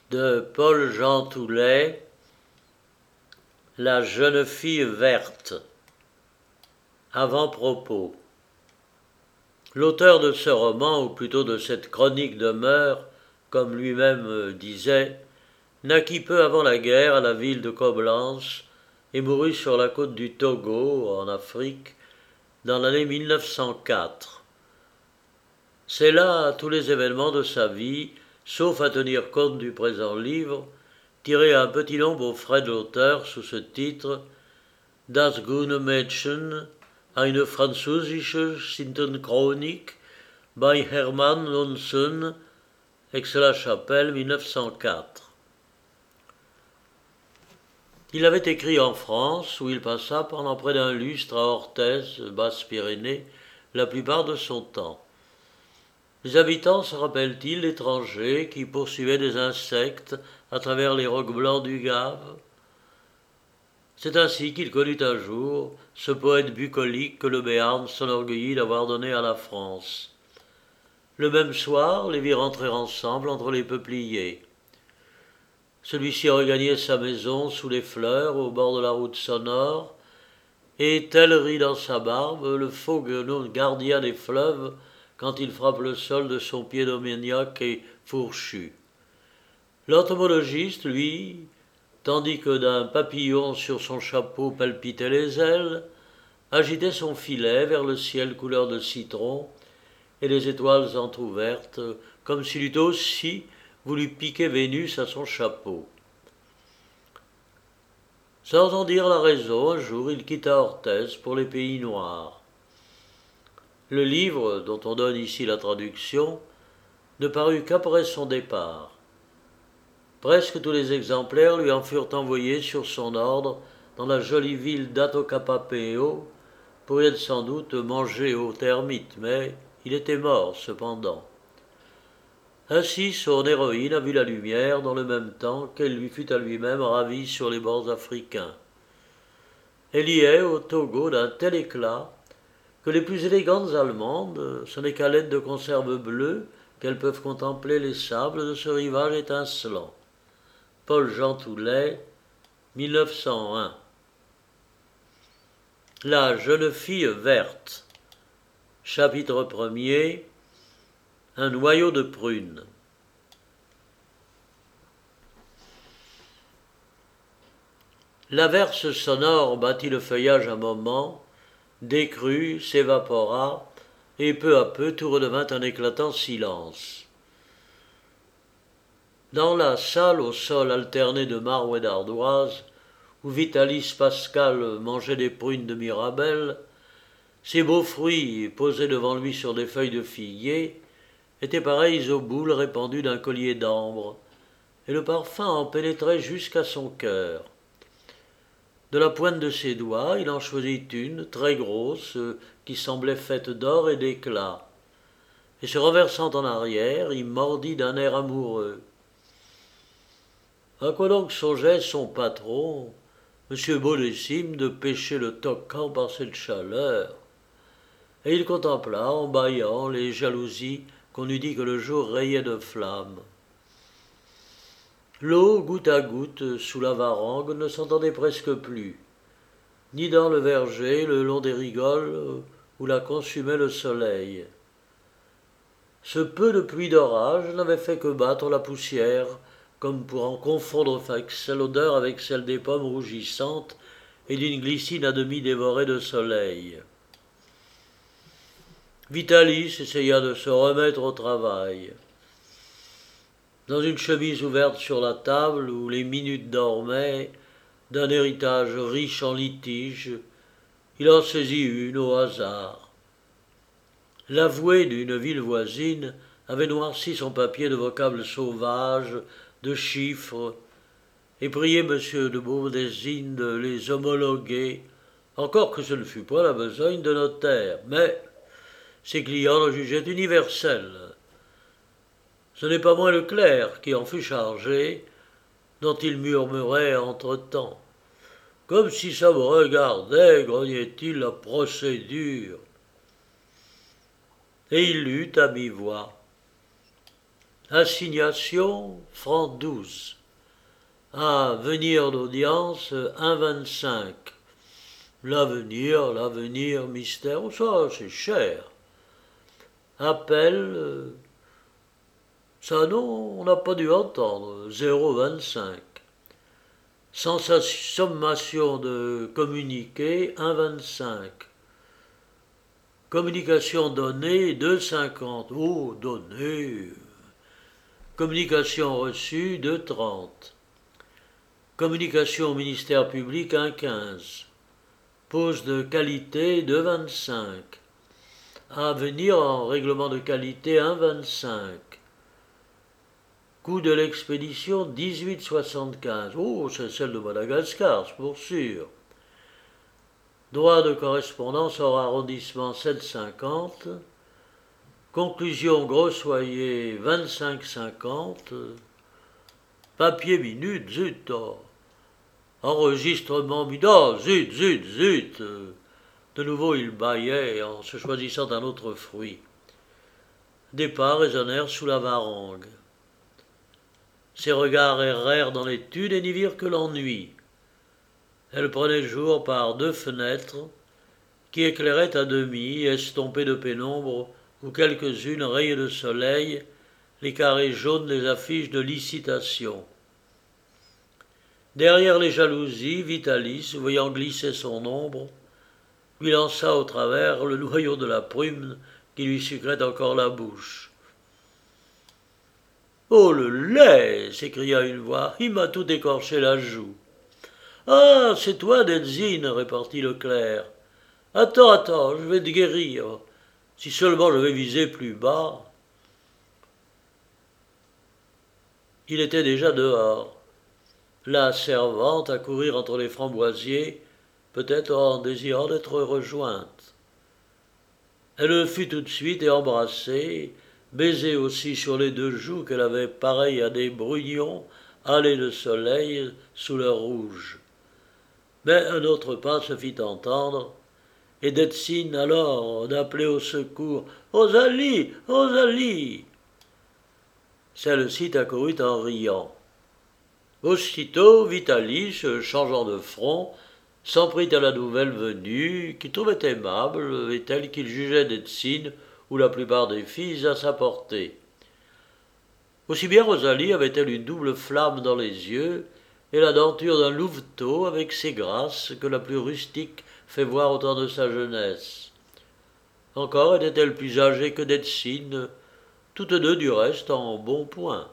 de Paul-Jean Toulet, La jeune fille verte. Avant-propos. L'auteur de ce roman, ou plutôt de cette chronique de mœurs, comme lui-même disait, naquit peu avant la guerre à la ville de Coblence et mourut sur la côte du Togo, en Afrique, dans l'année 1904. C'est là tous les événements de sa vie, sauf à tenir compte du présent livre, tiré à un petit nombre aux frais de l'auteur sous ce titre Das Gute Mädchen, eine französische Synthonchronik by Hermann Lonson, Aix-la-Chapelle, 1904. Il avait écrit en France, où il passa pendant près d'un lustre à Orthez, Basse-Pyrénées, la plupart de son temps. Les habitants se rappellent-ils l'étranger qui poursuivait des insectes à travers les rocs blancs du Gave? C'est ainsi qu'il connut un jour ce poète bucolique que le Béarn s'enorgueillit d'avoir donné à la France. Le même soir, les vit rentrer ensemble entre les peupliers. Celui-ci regagnait sa maison sous les fleurs, au bord de la route sonore, et tel rit dans sa barbe le faux gardien des fleuves quand il frappe le sol de son pied domaniaque et fourchu. L'entomologiste, lui, tandis que d'un papillon sur son chapeau palpitaient les ailes, agitait son filet vers le ciel couleur de citron et les étoiles entr'ouvertes, comme s'il eût aussi voulu piquer Vénus à son chapeau. Sans en dire la raison, un jour il quitta Orthez pour les pays noirs. Le livre, dont on donne ici la traduction, ne parut qu'après son départ. Presque tous les exemplaires lui en furent envoyés sur son ordre dans la jolie ville d'Atokapapéo, pour y être sans doute mangé aux termites, mais il était mort cependant. Ainsi son héroïne a vu la lumière dans le même temps qu'elle lui fut à lui-même ravie sur les bords africains. Elle y est, au Togo, d'un tel éclat que les plus élégantes Allemandes, ce n'est qu'à l'aide de conserves bleues qu'elles peuvent contempler les sables de ce rivage étincelant. Paul-Jean Toulet, 1901. La jeune fille verte. Chapitre 1er. Un noyau de prune. L'averse sonore battit le feuillage un moment, décrut, s'évapora, et peu à peu tout redevint un éclatant silence. Dans la salle au sol alterné de marbre et d'ardoise, où Vitalis Pascal mangeait des prunes de Mirabelle, ces beaux fruits posés devant lui sur des feuilles de figuier étaient pareils aux boules répandues d'un collier d'ambre, et le parfum en pénétrait jusqu'à son cœur. De la pointe de ses doigts, il en choisit une, très grosse, qui semblait faite d'or et d'éclat, et se renversant en arrière, il mordit d'un air amoureux. À quoi donc songeait son patron, M. Baudessime, de pêcher le tocan par cette chaleur? Et il contempla, en bâillant, les jalousies qu'on eût dit que le jour rayait de flammes. L'eau, goutte à goutte, sous la varangue, ne s'entendait presque plus, ni dans le verger, le long des rigoles, où la consumait le soleil. Ce peu de pluie d'orage n'avait fait que battre la poussière, comme pour en confondre l'odeur avec celle des pommes rougissantes et d'une glycine à demi dévorée de soleil. Vitalis essaya de se remettre au travail. Dans une chemise ouverte sur la table où les minutes dormaient, d'un héritage riche en litiges, il en saisit une au hasard. L'avoué d'une ville voisine avait noirci son papier de vocables sauvages, de chiffres, et prié M. de Beaudésine de les homologuer, encore que ce ne fût pas la besogne de notaire, mais ses clients le jugeaient universel. Ce n'est pas moins le clerc qui en fut chargé, dont il murmurait entre-temps. Comme si ça me regardait, grognait-il, la procédure. Et il lut à mi-voix. Assignation, franc 12. À venir d'audience, 1,25. L'avenir, mystère, oh, ça c'est cher. Appel, ça non, on n'a pas dû entendre, 0,25. Sommation de communiqué, 1,25. Communication donnée, 2,50. Oh, donnée. Communication reçue, 2,30. Communication au ministère public, 1,15. Pause de qualité, 2,25. À venir en règlement de qualité, 1,25. Coût de l'expédition, 18,75. Oh, c'est celle de Madagascar, c'est pour sûr. Droit de correspondance hors arrondissement, 7,50. Conclusion grossoyer, 25,50. Papier minute, zut. Oh. Enregistrement minute, oh, zut. De nouveau il bâillait en se choisissant un autre fruit. Des pas résonnèrent sous la varangue. Ses regards errèrent dans l'étude et n'y virent que l'ennui. Elle prenait jour par 2 fenêtres qui éclairaient à demi, estompées de pénombre, où quelques-unes rayaient de soleil les carrés jaunes des affiches de licitation. Derrière les jalousies, Vitalis, voyant glisser son ombre, lui lança au travers le noyau de la prune qui lui sucrait encore la bouche. « Oh, le lait !» s'écria une voix. « Il m'a tout écorché la joue. »« Ah, c'est toi, Denzine !» repartit le clerc. « Attends, je vais te guérir. Si seulement je vais viser plus bas. » Il était déjà dehors. La servante à courir entre les framboisiers, peut-être en désirant d'être rejointe. Elle le fut tout de suite et embrassée, baisée aussi sur les 2 joues qu'elle avait pareilles à des brugnons hâlés de soleil sous leur rouge. Mais un autre pas se fit entendre, et Detzine alors d'appeler au secours « Rosalie, Rosalie !» Celle-ci accourut en riant. Aussitôt, Vitalis, changeant de front, s'en prit à la nouvelle venue, qu'il trouvait aimable et telle qu'il jugeait Detzine ou la plupart des filles à sa portée. Aussi bien Rosalie avait-elle une double flamme dans les yeux et la denture d'un louveteau avec ses grâces que la plus rustique fait voir au temps de sa jeunesse. Encore était-elle plus âgée que Detzine, toutes 2 du reste en bon point.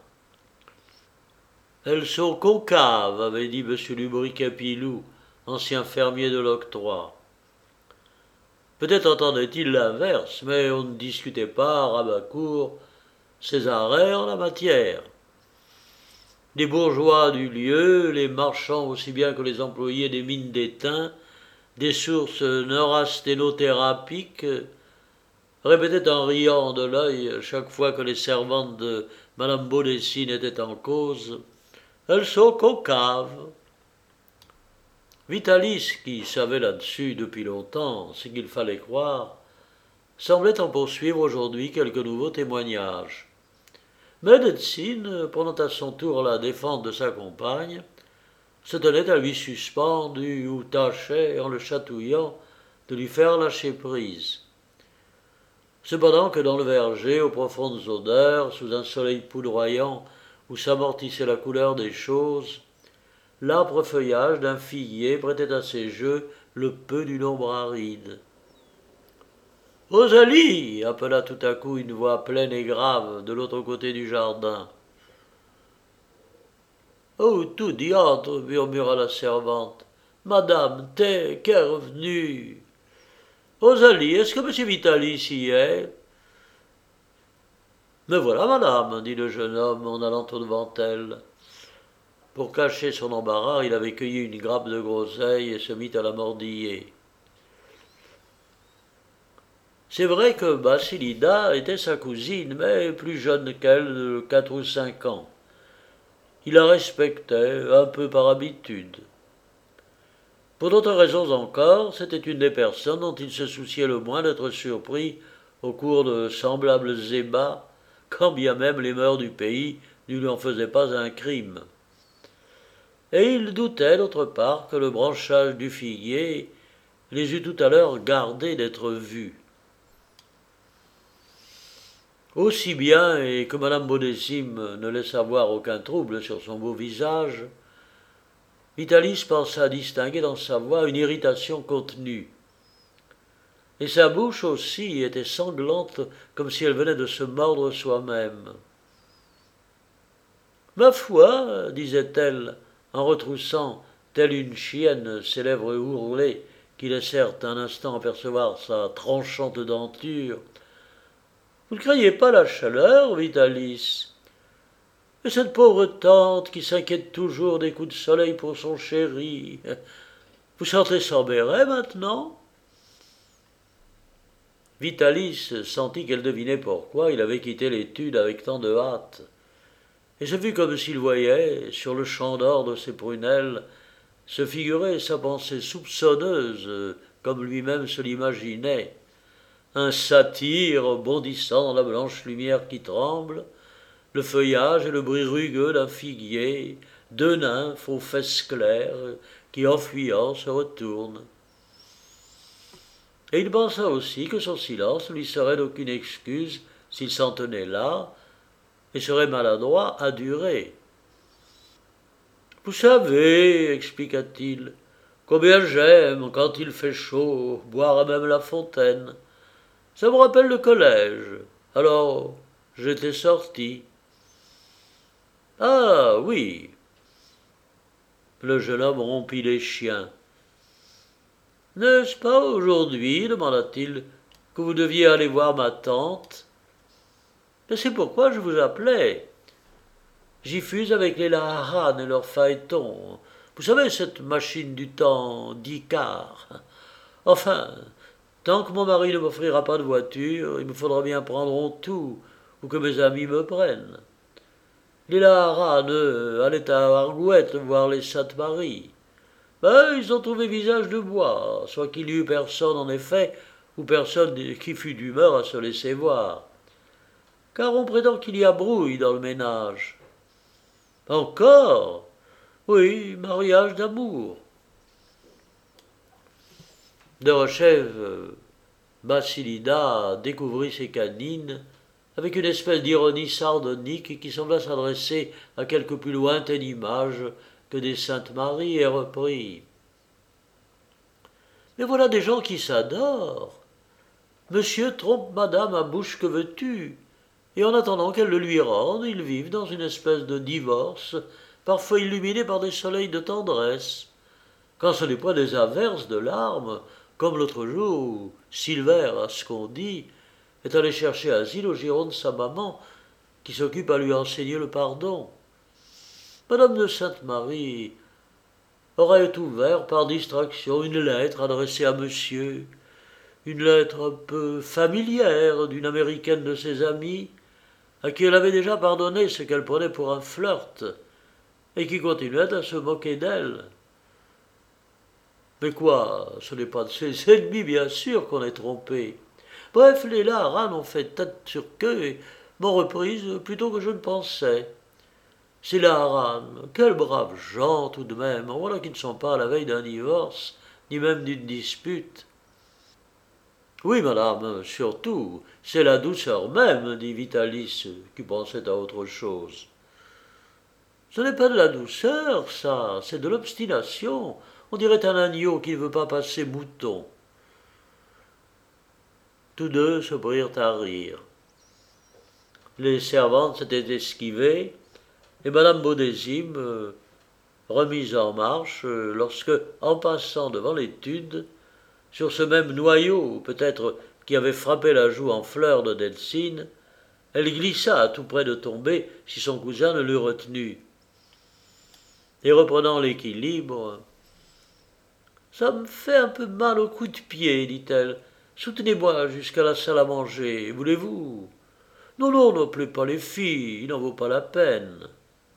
« Elles sont concaves » avait dit M. Lubriquet-Pilou, ancien fermier de l'octroi. Peut-être entendait-il l'inverse, mais on ne discutait pas à Rabacourt Césaret en la matière. Les bourgeois du lieu, les marchands aussi bien que les employés des mines d'étain, des sources neurasthénothérapiques, répétaient en riant de l'œil chaque fois que les servantes de Madame Baudessine étaient en cause. Elles sont concaves. Vitalis, qui savait là-dessus depuis longtemps ce qu'il fallait croire, semblait en poursuivre aujourd'hui quelques nouveaux témoignages. Mais Detzine, prenant à son tour la défense de sa compagne, se tenait à lui suspendu ou tâchait, en le chatouillant, de lui faire lâcher prise. Cependant que dans le verger, aux profondes odeurs, sous un soleil poudroyant où s'amortissait la couleur des choses, l'âpre feuillage d'un figuier prêtait à ses jeux le peu d'une ombre aride. « Rosalie !» appela tout à coup une voix pleine et grave de l'autre côté du jardin. « Oh, tout diantre !» murmura la servante. « Madame T, qu'est revenue ?»« Rosalie, est-ce que M. Vitalis y est ?»« Me voilà, madame, » dit le jeune homme en allant au-devant elle. Pour cacher son embarras, il avait cueilli une grappe de groseille et se mit à la mordiller. C'est vrai que Basilida était sa cousine, mais plus jeune qu'elle de 4 ou 5 ans. Il la respectait, un peu par habitude. Pour d'autres raisons encore, c'était une des personnes dont il se souciait le moins d'être surpris au cours de semblables ébats, quand bien même les mœurs du pays ne lui en faisaient pas un crime. Et il doutait d'autre part que le branchage du figuier les eût tout à l'heure gardés d'être vus. Aussi bien, et que madame Baudésime ne laissa voir aucun trouble sur son beau visage, Vitalis pensa distinguer dans sa voix une irritation contenue. Et sa bouche aussi était sanglante, comme si elle venait de se mordre soi-même. Ma foi, disait-elle, en retroussant, telle une chienne, ses lèvres ourlées, qui laissèrent un instant apercevoir sa tranchante denture. Vous ne craignez pas la chaleur, Vitalis? Et cette pauvre tante qui s'inquiète toujours des coups de soleil pour son chéri. Vous sortez sans béret maintenant? Vitalis sentit qu'elle devinait pourquoi il avait quitté l'étude avec tant de hâte. Et ce fut comme s'il voyait, sur le champ d'or de ses prunelles, se figurer sa pensée soupçonneuse, comme lui-même se l'imaginait. Un satyre bondissant dans la blanche lumière qui tremble, le feuillage et le bruit rugueux d'un figuier, deux nymphes aux fesses claires, qui en fuyant se retournent. Et il pensa aussi que son silence ne lui serait d'aucune excuse s'il s'en tenait là, et serait maladroit à durer. Vous savez, expliqua-t-il, combien j'aime, quand il fait chaud, boire à même la fontaine. Ça me rappelle le collège. Alors, j'étais sorti. Ah, oui. Le jeune homme rompit les chiens. N'est-ce pas aujourd'hui, demanda-t-il, que vous deviez aller voir ma tante? Mais c'est pourquoi je vous appelais. J'y fus avec les Laharan et leur phaéton. Vous savez, cette machine du temps d'Icare. Enfin, tant que mon mari ne m'offrira pas de voiture, il me faudra bien prendre en tout, ou que mes amis me prennent. Les Laharan, eux, allaient à Argouette voir les Sainte-Marie. Ben, ils ont trouvé visage de bois, soit qu'il y eût personne en effet, ou personne qui fût d'humeur à se laisser voir. Car on prétend qu'il y a brouille dans le ménage. Encore? Oui, mariage d'amour. Derechef Basilida découvrit ses canines avec une espèce d'ironie sardonique qui sembla s'adresser à quelque plus lointaine image que des Saintes Maries et reprit. Mais voilà des gens qui s'adorent. Monsieur trompe madame à bouche que veux-tu, et en attendant qu'elle le lui rende, ils vivent dans une espèce de divorce, parfois illuminé par des soleils de tendresse. Quand ce n'est pas des averses de larmes, comme l'autre jour où Silver, à ce qu'on dit, est allé chercher asile au giron de sa maman, qui s'occupe à lui enseigner le pardon. Madame de Sainte-Marie aurait ouvert par distraction une lettre adressée à monsieur, une lettre un peu familière d'une américaine de ses amies, à qui elle avait déjà pardonné ce qu'elle prenait pour un flirt, et qui continuait à se moquer d'elle. Mais quoi, ce n'est pas de ses ennemis, bien sûr, qu'on est trompé. Bref, les Laharan ont fait tête sur queue et m'ont reprise plutôt que je ne pensais. Ces Laharan, quels braves gens tout de même, en voilà qui ne sont pas à la veille d'un divorce, ni même d'une dispute. Oui, madame, surtout, c'est la douceur même, dit Vitalis, qui pensait à autre chose. Ce n'est pas de la douceur, ça, c'est de l'obstination. On dirait un agneau qui ne veut pas passer mouton. Tous deux se prirent à rire. Les servantes s'étaient esquivées, et madame Baudésime, remise en marche, lorsque, en passant devant l'étude, sur ce même noyau, peut-être, qui avait frappé la joue en fleur de Delcine, elle glissa tout près de tomber si son cousin ne l'eût retenue. Et reprenant l'équilibre, « Ça me fait un peu mal au coup de pied, dit-elle. Soutenez-moi jusqu'à la salle à manger, voulez-vous? Non, non, n'appelez pas les filles, il n'en vaut pas la peine. »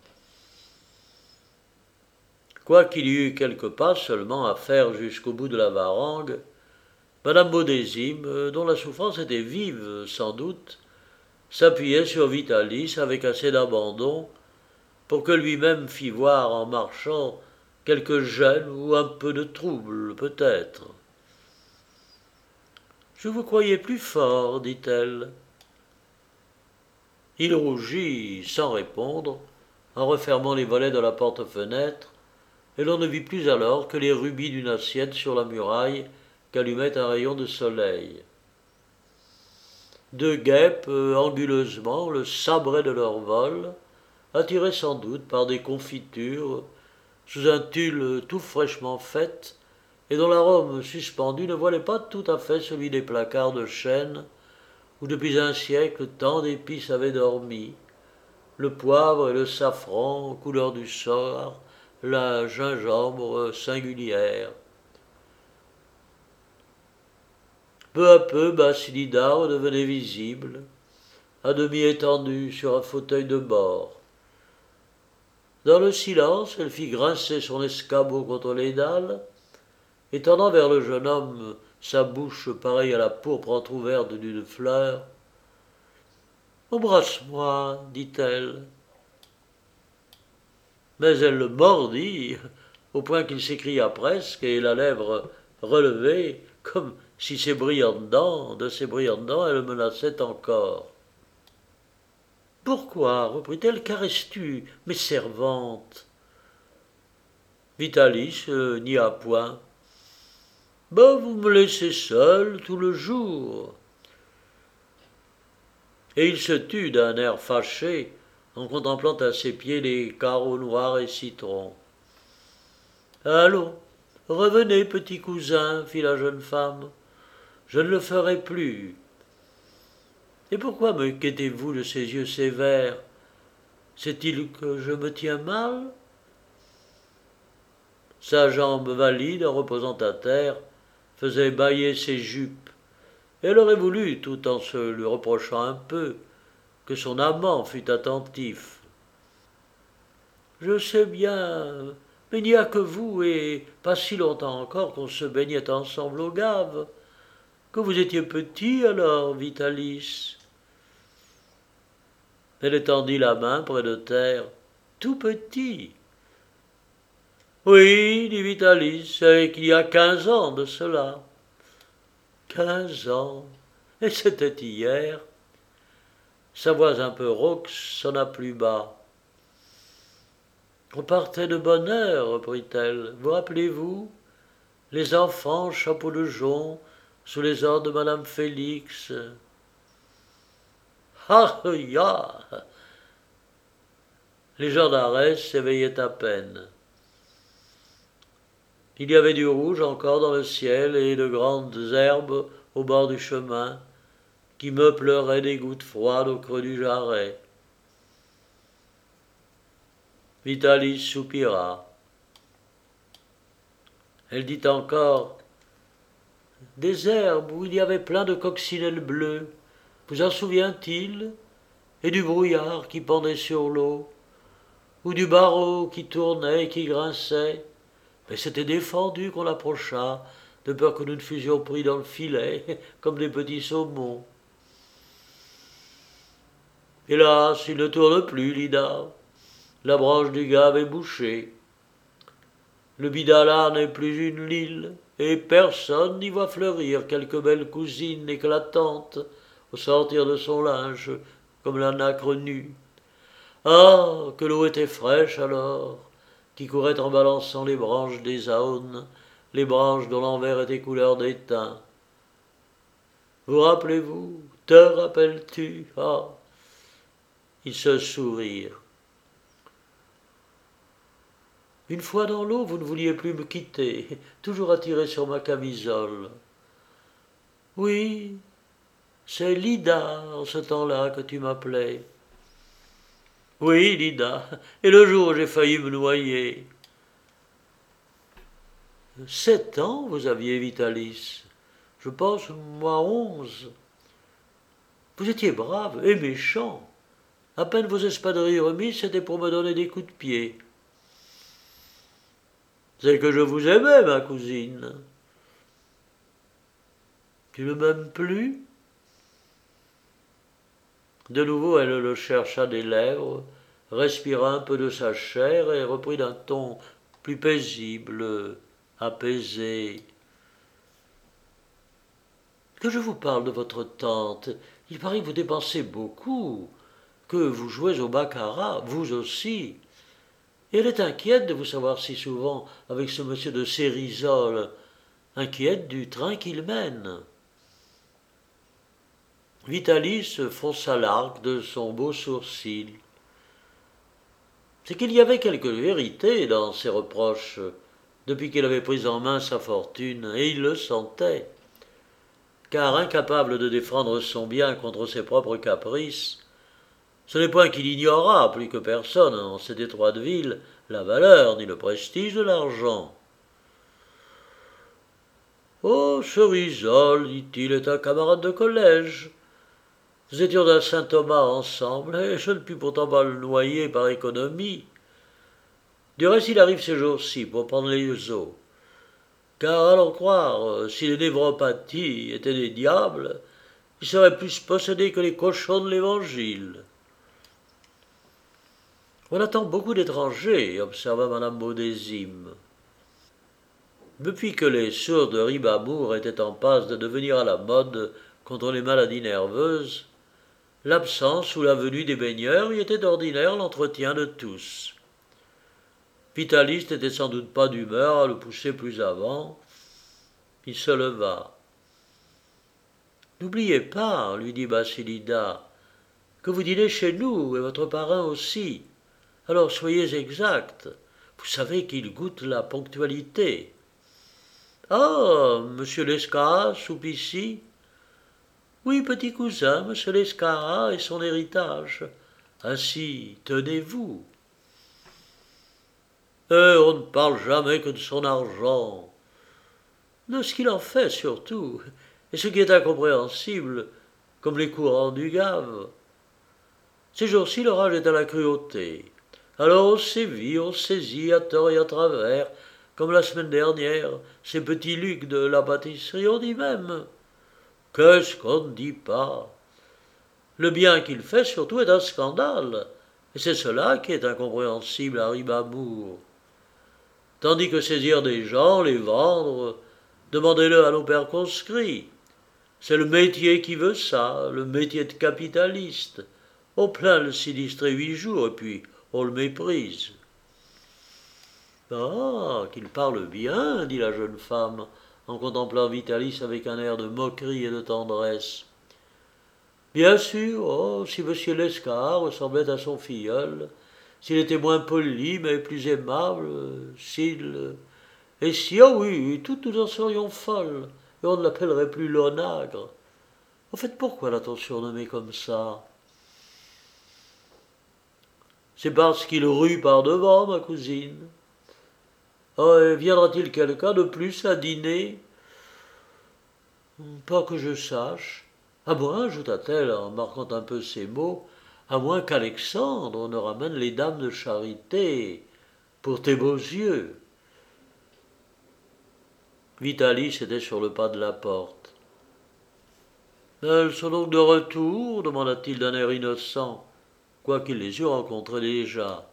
Quoiqu'il y eût quelques pas seulement à faire jusqu'au bout de la varangue, madame Baudésime, dont la souffrance était vive sans doute, s'appuyait sur Vitalis avec assez d'abandon pour que lui-même fît voir en marchant quelque gêne ou un peu de trouble, peut-être. « Je vous croyais plus fort, dit-elle. » Il rougit sans répondre, en refermant les volets de la porte-fenêtre, et l'on ne vit plus alors que les rubis d'une assiette sur la muraille qu'allumait un rayon de soleil. Deux guêpes, anguleusement, le sabraient de leur vol, attirés sans doute par des confitures, sous un tulle tout fraîchement fait, et dont l'arôme suspendu ne voilait pas tout à fait celui des placards de chêne, où depuis un siècle tant d'épices avaient dormi, le poivre et le safran, couleur du soir, la gingembre singulière. Peu à peu, Basilida redevenait visible, à demi étendue sur un fauteuil de bord. Dans le silence, elle fit grincer son escabeau contre les dalles, et tendant vers le jeune homme sa bouche pareille à la pourpre entr'ouverte d'une fleur. « Embrasse-moi, dit-elle. » Mais elle le mordit, au point qu'il s'écria presque, et la lèvre relevée, comme si de ses brillantes dents, elle le menaçait encore. « Pourquoi, reprit-elle, caresses-tu mes servantes ?» Vitalis nia point. « Ben, vous me laissez seul tout le jour. » Et il se tut d'un air fâché, en contemplant à ses pieds les carreaux noirs et citrons. « Allons, revenez, petit cousin, fit la jeune femme. Je ne le ferai plus. Et pourquoi me quêtez-vous de ces yeux sévères? C'est-il que je me tiens mal? » Sa jambe valide, en reposant à terre, faisait bâiller ses jupes. Elle aurait voulu, tout en se lui reprochant un peu, que son amant fût attentif. « Je sais bien, mais il n'y a que vous, et pas si longtemps encore qu'on se baignait ensemble aux gaves. Que vous étiez petit alors, Vitalis. » Elle étendit la main près de terre. « Tout petit. » « Oui, dit Vitalis, c'est qu'il y a 15 ans de cela. » 15 ans. Et c'était hier. Sa voix un peu rauque sonna plus bas. « On partait de bonne heure, reprit-elle. Vous rappelez-vous? Les enfants, chapeau de jonc, sous les ordres de Madame Félix. » Ah, ya! Les gens d'Arès s'éveillaient à peine. Il y avait du rouge encore dans le ciel et de grandes herbes au bord du chemin qui me pleuraient des gouttes froides au creux du jarret. Vitalis soupira. Elle dit encore « Des herbes où il y avait plein de coccinelles bleues, vous en souvient-il? Et du brouillard qui pendait sur l'eau, ou du barreau qui tournait et qui grinçait? Mais c'était défendu qu'on approchât, de peur que nous ne fussions pris dans le filet, comme des petits saumons. Hélas, il ne tourne plus, Lida. La branche du gave est bouchée. Le bidala n'est plus une lille, et personne n'y voit fleurir quelque belle cousine éclatante au sortir de son linge, comme la nacre nue. Ah, que l'eau était fraîche alors, qui courait en balançant les branches des aônes, les branches dont l'envers était couleur d'étain. Vous rappelez-vous? Te rappelles-tu? Ah! Ils se sourirent. Une fois dans l'eau, vous ne vouliez plus me quitter, toujours attiré sur ma camisole. Oui, c'est Lida en ce temps-là que tu m'appelais. Oui, Lida, et le jour où j'ai failli me noyer. 7 ans, vous aviez, Vitalis. Je pense, moi, 11. Vous étiez brave et méchant. À peine vos espadrilles remises, c'était pour me donner des coups de pied. C'est que je vous aimais, ma cousine. Tu ne m'aimes plus? De nouveau, elle le chercha des lèvres, respira un peu de sa chair et reprit d'un ton plus paisible, apaisé. Que je vous parle de votre tante. Il paraît que vous dépensez beaucoup, que vous jouez au baccarat, vous aussi. Et elle est inquiète de vous savoir si souvent avec ce monsieur de Cérizol, inquiète du train qu'il mène. Vitalis fronça l'arc de son beau sourcil. C'est qu'il y avait quelque vérité dans ses reproches, depuis qu'il avait pris en main sa fortune, et il le sentait. Car incapable de défendre son bien contre ses propres caprices, ce n'est point qu'il ignorât plus que personne en cette étroite ville la valeur ni le prestige de l'argent. Oh, Cerizol, dit-il, est un camarade de collège. Nous étions à Saint-Thomas ensemble, et je ne puis pourtant pas le noyer par économie. Du reste, il arrive ces jours-ci pour prendre les eaux. Car, à l'en croire, si les névropathies étaient des diables, il serait plus possédé que les cochons de l'Évangile. On attend beaucoup d'étrangers, observa madame Baudésime. Depuis que les sourds de Ribamour étaient en passe de devenir à la mode contre les maladies nerveuses, l'absence ou la venue des baigneurs y était d'ordinaire l'entretien de tous. Vitalis n'était sans doute pas d'humeur à le pousser plus avant. Il se leva. « N'oubliez pas, lui dit Basilida, que vous dînez chez nous et votre parrain aussi. Alors soyez exact. Vous savez qu'il goûte la ponctualité. »« Ah, monsieur Lescarat soupe ici ?»« Oui, petit cousin, monsieur Lescarat et son héritage. Ainsi, tenez-vous. »« On ne parle jamais que de son argent. De ce qu'il en fait surtout, et ce qui est incompréhensible, comme les courants du Gave. Ces jours-ci, l'orage est à la cruauté. Alors on sévit, on saisit à tort et à travers, comme la semaine dernière, ces petits Lucs de la pâtisserie, on dit même. Qu'est-ce qu'on ne dit pas? Le bien qu'il fait surtout est un scandale, et c'est cela qui est incompréhensible à Ribamour. Tandis que saisir des gens, les vendre, demandez-le à nos pères conscrits. C'est le métier qui veut ça, le métier de capitaliste. On plaint le sinistré 8 jours, et puis on le méprise. Ah, qu'il parle bien, dit la jeune femme, en contemplant Vitalis avec un air de moquerie et de tendresse. Bien sûr, oh, si M. Lescarat ressemblait à son filleul, s'il était moins poli, mais plus aimable, s'il... Et si, oh oui, toutes nous en serions folles, et on ne l'appellerait plus l'onagre. En fait, pourquoi l'a-t-on surnommé comme ça? C'est parce qu'il rue par devant, ma cousine. Oh, et viendra-t-il quelqu'un de plus à dîner? Pas que je sache. À moins, ajouta-t-elle en marquant un peu ses mots, à moins qu'Alexandre ne ramène les dames de charité pour tes beaux yeux. Vitalis était sur le pas de la porte. Elles sont donc de retour demanda-t-il d'un air innocent, quoiqu'il les eût rencontrées déjà.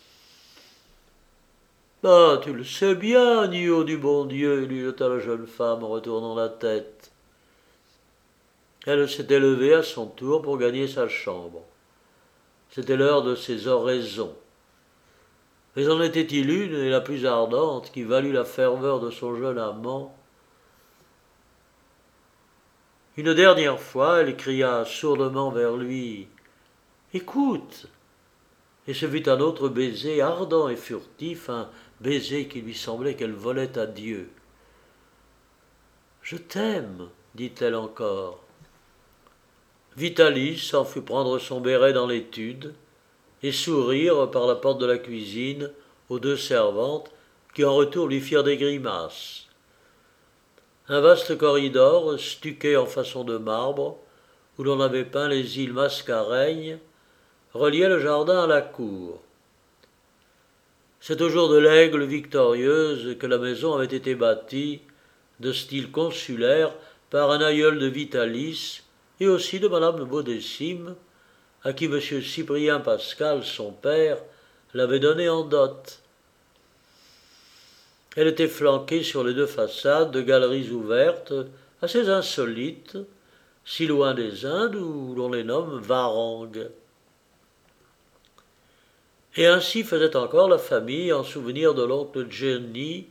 Ah, tu le sais bien, Nio du bon Dieu, lui jeta la jeune femme en retournant la tête. Elle s'était levée à son tour pour gagner sa chambre. C'était l'heure de ses oraisons. Mais en était-il une, et la plus ardente, qui valut la ferveur de son jeune amant? Une dernière fois, elle cria sourdement vers lui « Écoute !» Et ce fut un autre baiser ardent et furtif, un baiser qui lui semblait qu'elle volait à Dieu. « Je t'aime, dit-elle encore. Vitalis s'en fut prendre son béret dans l'étude et sourire par la porte de la cuisine aux deux servantes qui en retour lui firent des grimaces. Un vaste corridor, stuqué en façon de marbre, où l'on avait peint les îles Mascareignes, reliait le jardin à la cour. C'est au jour de l'Aigle victorieuse que la maison avait été bâtie, de style consulaire, par un aïeul de Vitalis et aussi de madame Baudésime, à qui M. Cyprien Pascal, son père, l'avait donnée en dot. Elle était flanquée sur les deux façades de galeries ouvertes, assez insolites, si loin des Indes où l'on les nomme varangues. Et ainsi faisait encore la famille en souvenir de l'oncle Jenny,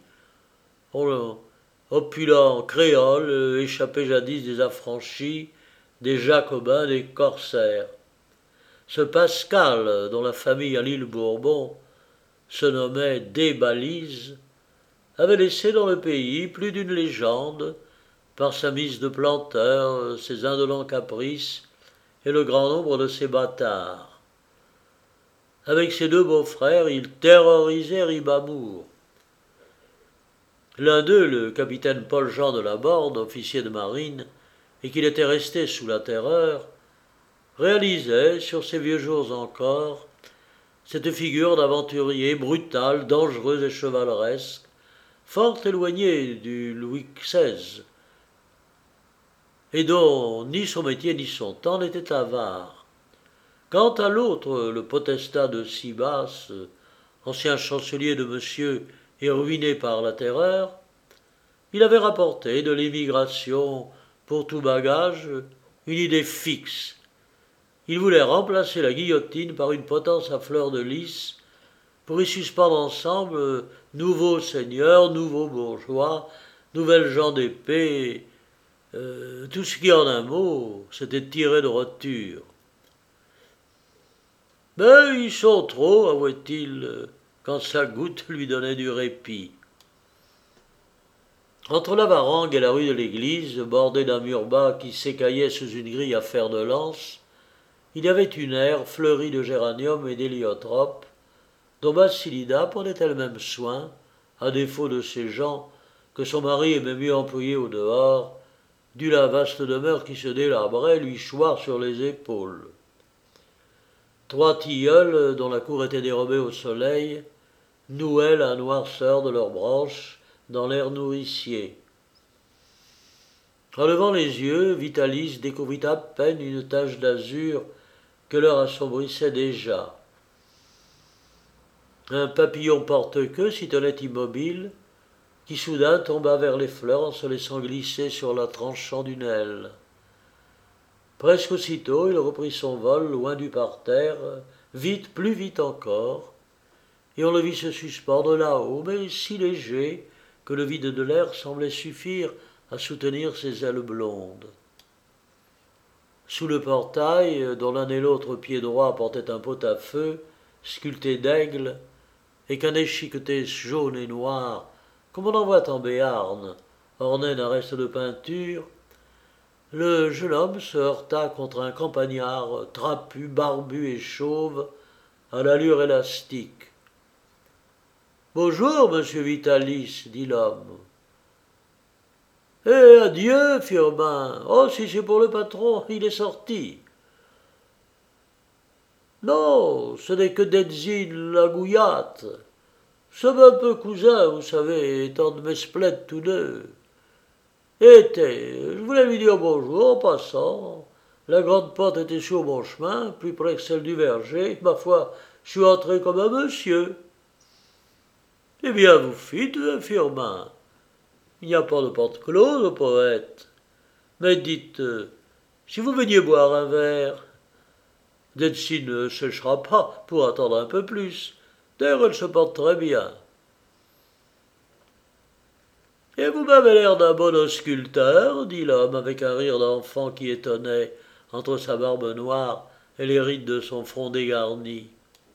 opulent créole, échappé jadis des affranchis, des jacobins, des corsaires. Ce Pascal, dont la famille à l'île Bourbon se nommait Desbalises, avait laissé dans le pays plus d'une légende par sa mise de planteur, ses indolents caprices et le grand nombre de ses bâtards. Avec ses deux beaux-frères, il terrorisait Ribamour. L'un d'eux, le capitaine Paul-Jean de Laborde, officier de marine, et qu'il était resté sous la terreur, réalisait, sur ses vieux jours encore, cette figure d'aventurier brutal, dangereux et chevaleresque, fort éloigné du Louis XVI, et dont ni son métier ni son temps n'étaient avares. Quant à l'autre, le potestat de Cibas, ancien chancelier de Monsieur et ruiné par la terreur, il avait rapporté de l'émigration pour tout bagage une idée fixe. Il voulait remplacer la guillotine par une potence à fleur de lys pour y suspendre ensemble nouveaux seigneurs, nouveaux bourgeois, nouvelles gens d'épée, tout ce qui en un mot s'était tiré de roture. Mais ils sont trop, avouait-il, quand sa goutte lui donnait du répit. Entre la Varangue et la rue de l'église, bordée d'un mur bas qui s'écaillait sous une grille à fer de lance, il y avait une aire fleurie de géraniums et d'héliotropes, dont Basilida prenait elle-même soin, à défaut de ces gens que son mari aimait mieux employer au dehors, dût la vaste demeure qui se délabrait lui choir sur les épaules. Trois tilleuls, dont la cour était dérobée au soleil, nouaient la noirceur de leurs branches dans l'air nourricier. En levant les yeux, Vitalis découvrit à peine une tache d'azur que l'heure assombrissait déjà. Un papillon porte-queue s'y tenait immobile, qui soudain tomba vers les fleurs en se laissant glisser sur la tranchant d'une aile. Presque aussitôt, il reprit son vol loin du parterre, vite, plus vite encore, et on le vit se suspendre là-haut, mais si léger que le vide de l'air semblait suffire à soutenir ses ailes blondes. Sous le portail, dont l'un et l'autre pied droit portait un pot-à-feu, sculpté d'aigle, et qu'un échiqueté jaune et noir, comme on en voit en Béarn, ornait d'un reste de peinture, le jeune homme se heurta contre un campagnard trapu, barbu et chauve, à l'allure élastique. « Bonjour, monsieur Vitalis, dit l'homme. « Eh, adieu, Firmin. Oh, si c'est pour le patron, il est sorti. » « Non, ce n'est que d'Edzine la Gouillate. Sommes un peu cousins, vous savez, étant de mes splètes tous deux. Était, je voulais lui dire bonjour en passant. La grande porte était sur mon chemin, plus près que celle du verger. Ma foi, je suis entré comme un monsieur. » « Eh bien, vous fîtes, Firmin. Il n'y a pas de porte close, poète. Mais dites, si vous veniez boire un verre, Detsy ne séchera pas pour attendre un peu plus. D'ailleurs, elle se porte très bien. Et vous m'avez l'air d'un bon ausculteur, dit l'homme avec un rire d'enfant qui étonnait entre sa barbe noire et les rides de son front dégarni.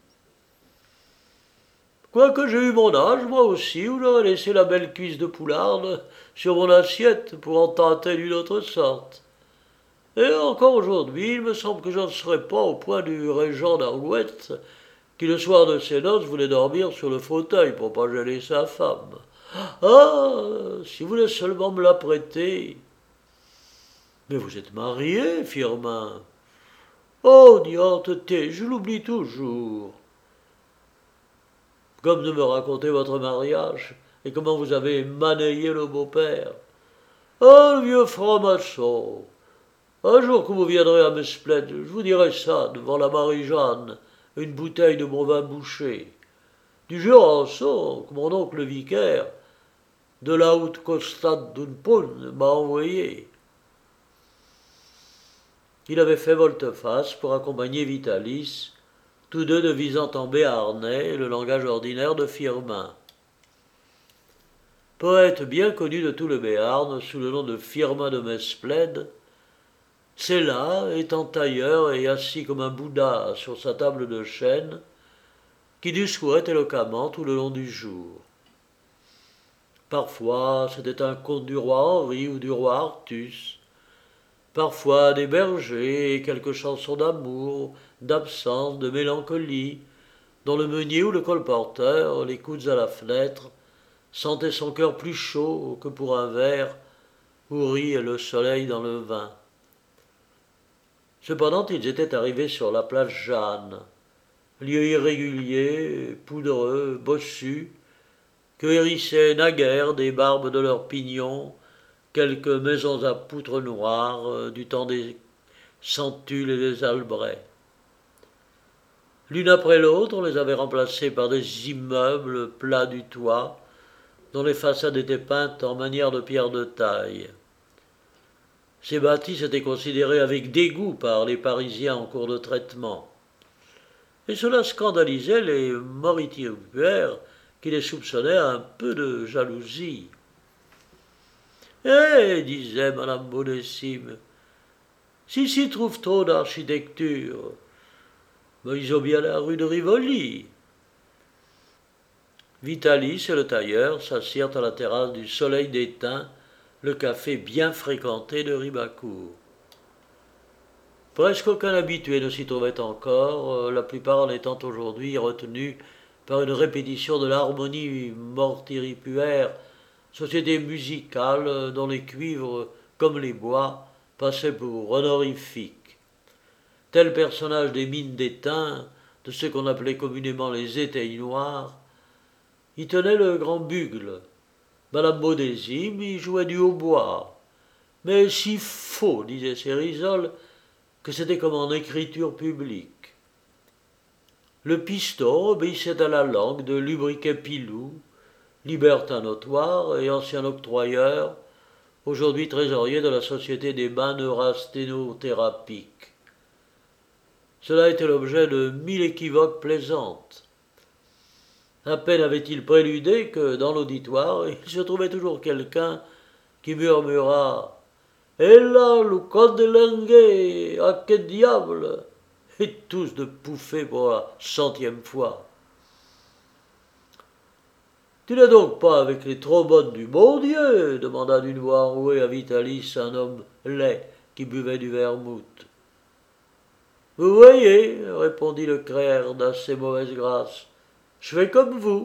Quoique j'ai eu mon âge, moi aussi, où j'aurais laissé la belle cuisse de poularde sur mon assiette pour en tâter d'une autre sorte. Et encore aujourd'hui, il me semble que je ne serais pas au point du régent d'Argouette, qui le soir de ses noces voulait dormir sur le fauteuil pour pas gêner sa femme. Ah, si vous voulez seulement me la prêter. Mais vous êtes marié, Firmin. Oh, dianteté, je l'oublie toujours. Comme de me raconter votre mariage et comment vous avez manayé le beau-père. Oh, le vieux franc-maçon. Un jour que vous viendrez à Mesplède, je vous dirai ça, devant la Marie-Jeanne, une bouteille de mon vin bouché. Du Jurançon, que mon oncle le vicaire, de la haute Costade d'une Poune, m'a envoyé. Il avait fait volte-face pour accompagner Vitalis, tous deux devisant en béarnais le langage ordinaire de Firmin. Poète bien connu de tout le Béarn sous le nom de Firmin de Mesplède, c'est là, étant tailleur et assis comme un Bouddha sur sa table de chêne, qui discourait éloquemment tout le long du jour. Parfois, c'était un conte du roi Henri ou du roi Artus, parfois des bergers et quelques chansons d'amour, d'absence, de mélancolie, dont le meunier ou le colporteur, les coudes à la fenêtre, sentait son cœur plus chaud que pour un verre où riait le soleil dans le vin. Cependant, ils étaient arrivés sur la place Jeanne, lieu irrégulier, poudreux, bossu, que hérissaient naguère des barbes de leurs pignons quelques maisons à poutres noires du temps des Centules et des Albret. L'une après l'autre, on les avait remplacées par des immeubles plats du toit, dont les façades étaient peintes en manière de pierre de taille. Ces bâtisses étaient considérées avec dégoût par les Parisiens en cours de traitement. Et cela scandalisait les moritiers qui les soupçonnaient un peu de jalousie. « Eh, disait madame Boulessime, s'ils s'y trouvent trop d'architecture, mais ils ont bien la rue de Rivoli. » Vitalis et le tailleur s'assirent à la terrasse du Soleil d'Étain, le café bien fréquenté de Ribacourt. Presque aucun habitué ne s'y trouvait encore, la plupart en étant aujourd'hui retenus par une répétition de l'harmonie mortiripuaire, société musicale dont les cuivres, comme les bois, passaient pour honorifiques. Tel personnage des mines d'Étain, de ceux qu'on appelait communément les étails noirs, y tenait le grand bugle. Madame Baudésime y jouait du hautbois, mais si faux, disaient Cérisoles, que c'était comme en écriture publique. Le piston obéissait à la langue de Lubriquet Pilou, libertin notoire et ancien octroyeur, aujourd'hui trésorier de la Société des bains neurasthénothérapiques. Cela était l'objet de 1000 équivoques plaisantes. À peine avait-il préludé que, dans l'auditoire, il se trouvait toujours quelqu'un qui murmura « Et là, le code de Lenguet, à quel diable ?» et tous de pouffer pour la 100e fois. « Tu n'es donc pas avec les trombones du bon Dieu ?» demanda d'une voix enrouée à Vitalis un homme laid qui buvait du vermouth. « Vous voyez, répondit le clerc d'assez mauvaise grâce, je fais comme vous. »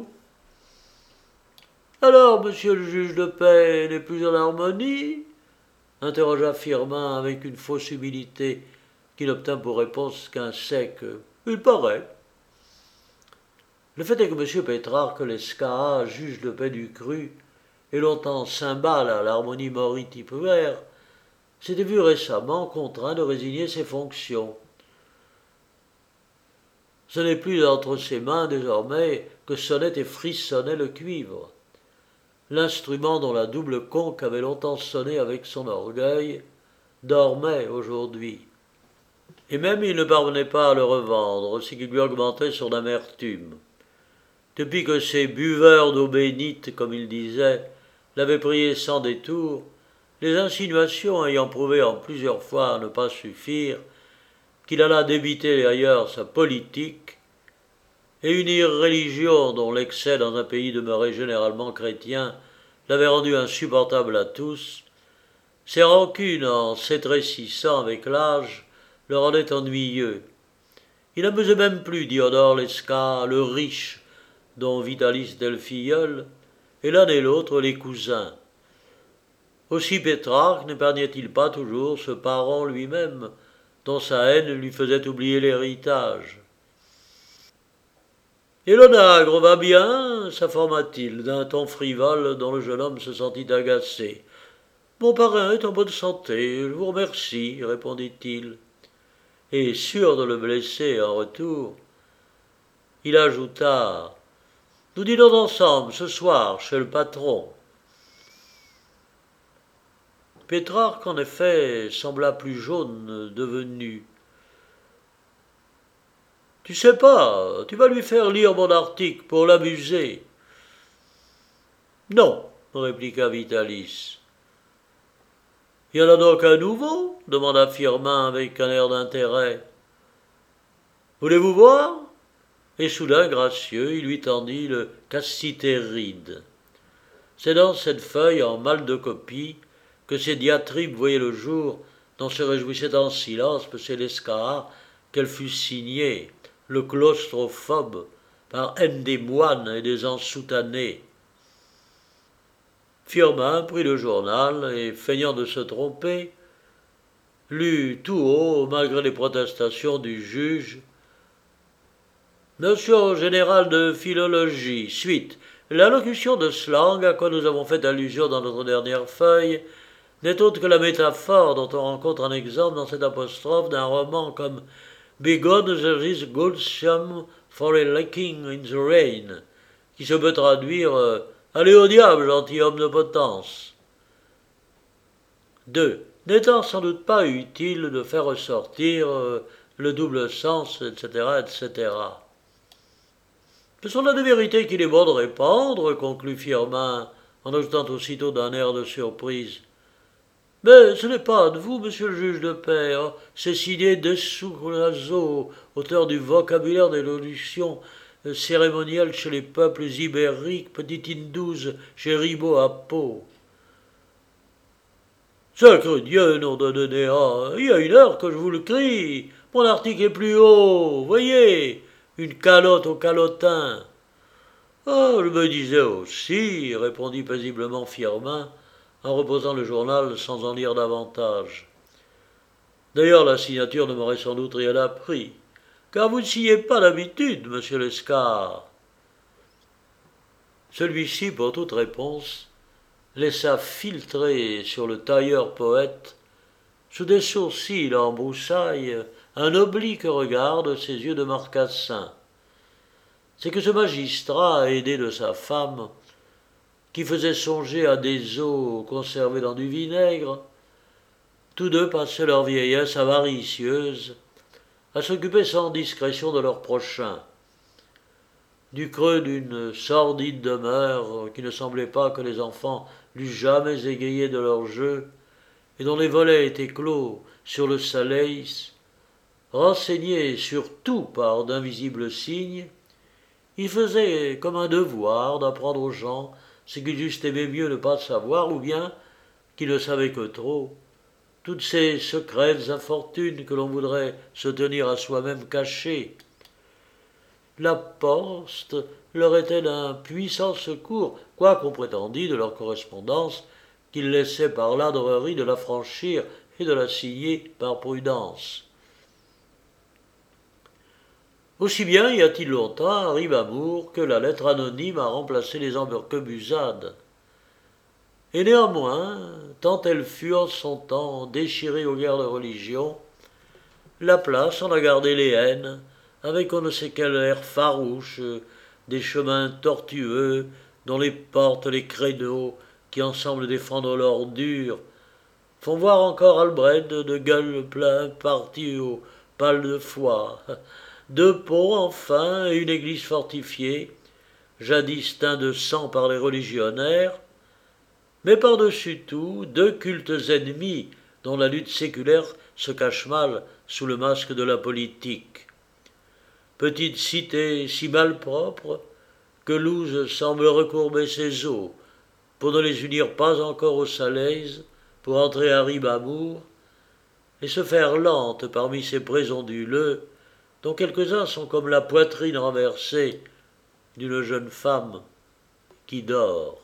« Alors, monsieur le juge de paix n'est plus en harmonie ?» interrogea Firmin avec une fausse humilité qu'il obtint pour réponse qu'un sec « Il paraît ». Le fait est que M. Pétrarque, l'Escaha, juge de paix du Cru, et longtemps cymbale à l'harmonie moritipuaire, s'était vu récemment contraint de résigner ses fonctions. Ce n'est plus entre ses mains, désormais, que sonnait et frissonnait le cuivre. L'instrument dont la double conque avait longtemps sonné avec son orgueil dormait aujourd'hui. Et même il ne parvenait pas à le revendre, ce qui lui augmentait son amertume. Depuis que ces buveurs d'eau bénite, comme il disait, l'avaient prié sans détour, les insinuations ayant prouvé en plusieurs fois à ne pas suffire, qu'il alla débiter ailleurs sa politique, et une irréligion dont l'excès dans un pays demeuré généralement chrétien l'avait rendu insupportable à tous, ses rancunes en s'étrécissant avec l'âge le rendaient ennuyeux. Il n'amusait même plus Diodore Lescaut, le riche, dont Vitalis était le filleul, et l'un et l'autre les cousins. Aussi Pétrarque n'épargnait-il pas toujours ce parent lui-même, dont sa haine lui faisait oublier l'héritage. « Et l'onagre va bien » s'informa-t-il d'un ton frivole dont le jeune homme se sentit agacé. « Mon parrain est en bonne santé, je vous remercie, répondit-il. Et sûr de le blesser en retour, il ajouta: nous dînons ensemble ce soir chez le patron. Pétrarque, en effet, sembla plus jaune devenu. Tu sais pas, tu vas lui faire lire mon article pour l'amuser. Non, répliqua Vitalis. Y en a donc un nouveau demanda Firmin avec un air d'intérêt. Voulez-vous voir? Et soudain, gracieux, il lui tendit le Cassitéride. C'est dans cette feuille en mal de copie que ces diatribes voyaient le jour, dont se réjouissait en silence M. Lescaut, qu'elle fût signée, le claustrophobe, par haine des moines et des ensoutanés. Firmin prit le journal et, feignant de se tromper, lut tout haut, malgré les protestations du juge: Notion générale de philologie. Suite. L'allocution de slang à quoi nous avons fait allusion dans notre dernière feuille n'est autre que la métaphore dont on rencontre un exemple dans cette apostrophe d'un roman comme Begone there is good sham for a lacking in the rain, qui se peut traduire Allez au diable, gentilhomme de potence. 2. N'étant sans doute pas utile de faire ressortir le double sens, etc., etc. Ce sont là des vérités qu'il est bon de répandre, conclut Firmin, en ajoutant aussitôt d'un air de surprise. Mais ce n'est pas de vous, monsieur le juge de paix, hein. C'est signé Dessoulazo, auteur du vocabulaire des locutions cérémonielles chez les peuples ibériques, petite Indouze chez Ribot à Pau. Sacre Dieu, nom de néant, il y a une heure que je vous le crie. Mon article est plus haut, voyez, une calotte au calotin. Ah, je me disais aussi, répondit paisiblement Firmin, en reposant le journal sans en lire davantage. D'ailleurs, la signature ne m'aurait sans doute rien appris, car vous ne signez pas d'habitude, monsieur Lescaut. Celui-ci, pour toute réponse, laissa filtrer sur le tailleur-poète, sous des sourcils en broussailles, un oblique regard de ses yeux de marcassin. C'est que ce magistrat, aidé de sa femme, qui faisait songer à des os conservés dans du vinaigre, tous deux passaient leur vieillesse avaricieuse à s'occuper sans discrétion de leur prochain. Du creux d'une sordide demeure qui ne semblait pas que les enfants l'eussent jamais égayé de leur jeu, et dont les volets étaient clos sur le Saleis, renseigné sur tout par d'invisibles signes, il faisait comme un devoir d'apprendre aux gens ce qu'ils eussent aimé mieux ne pas savoir, ou bien, qu'ils ne savaient que trop, toutes ces secrètes infortunes que l'on voudrait se tenir à soi-même cachées. La poste leur était d'un puissant secours, quoiqu'on prétendît de leur correspondance qu'ils laissaient par ladrerie de la franchir et de la signer par prudence. Aussi bien y a-t-il longtemps à Ribamour que la lettre anonyme a remplacé les arquebusades. Et néanmoins, tant elle fut en son temps déchirée aux guerres de religion, la place en a gardé les haines, avec on ne sait quel air farouche, des chemins tortueux, dont les portes, les créneaux, qui en semblent défendre l'ordure, font voir encore Albredd de gueule plein parti au pal de foie, deux ponts enfin et une église fortifiée, jadis teints de sang par les religionnaires, mais par-dessus tout deux cultes ennemis dont la lutte séculaire se cache mal sous le masque de la politique. Petite cité si malpropre que Louz semble recourber ses eaux pour ne les unir pas encore aux Salaises, pour entrer à Ribamour et se faire lente parmi ces présonduleux dont quelques-uns sont comme la poitrine renversée d'une jeune femme qui dort.